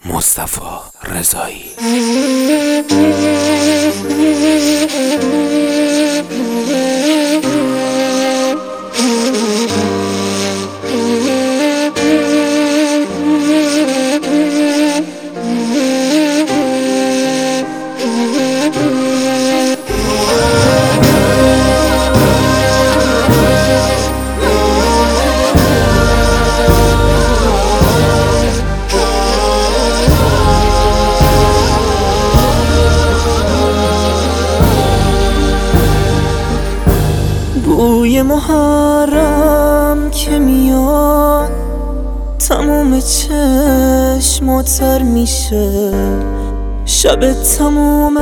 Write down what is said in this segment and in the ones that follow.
مصطفی رضایی. بوی محرم که میاد تموم چشمات تر میشه، شب تموم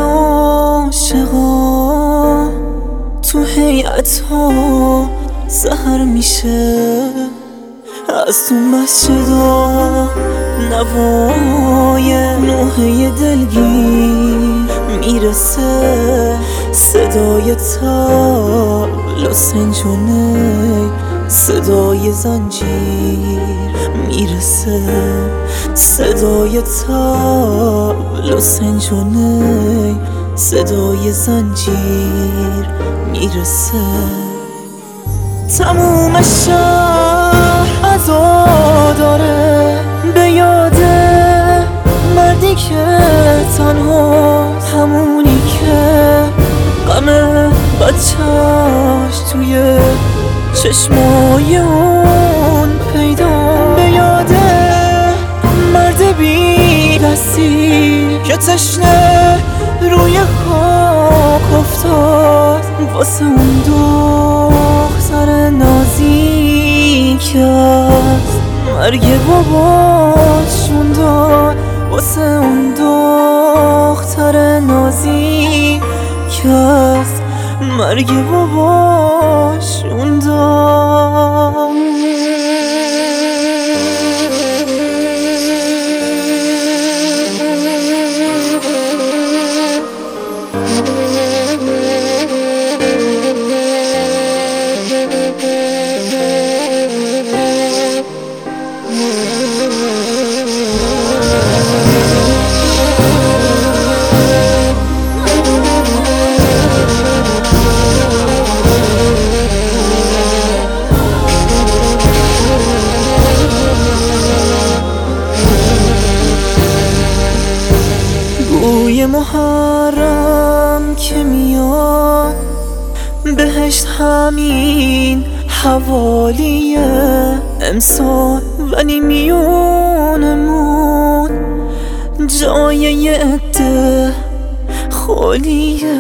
عاشقا تو هیئت ها سحر میشه. از تو مسجدا نوای نوحه دلگیر میرسه، صدای طبل و سنجونه، صدای زنجیر میرسه، صدای طبل و سنجونه، صدای زنجیر میرسه. تموم شهر عزا داره به یاد مردی که تنها، همونی که غم بچه‌ش توی چشمای اون پیدا، به یاد مرد بی دستی که تشنه روی خاک افتاد واسه اون دختر نازی که از مرگ باباشون داد، واسه اون دختر نازی که از مرگ باباشون داد. بوی محرم که میاد بهشت همین حوالیه امسال، ولی میونمون جای یه عده خالیه،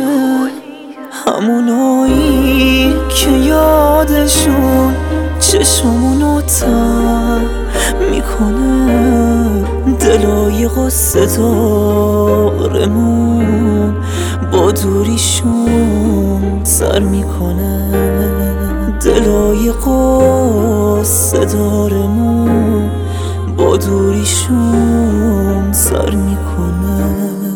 همونایی که یادشون چشمونو تر میکنه، دلای قصه دارمون با دوریشون سر میکنه، دلای قصه دارمون با دوریشون سر میکنه.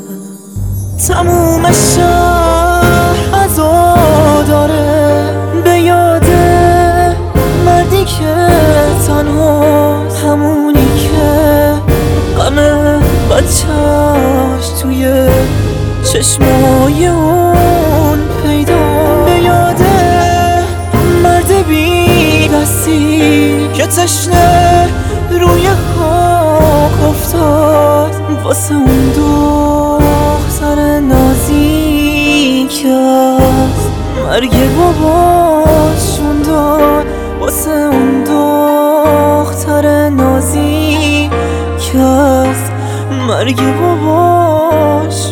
تموم شهر عزا داره به یاد مردی که تنها، همونی که غم بچه‌ش توی چشمای اون پیدا، به یاد مرد بی دستی که تشنه روی خاک افتاد واسه اون دختر نازی که از مرگ باباشون داد، واسه اون دختر نازی که از مرگ باباش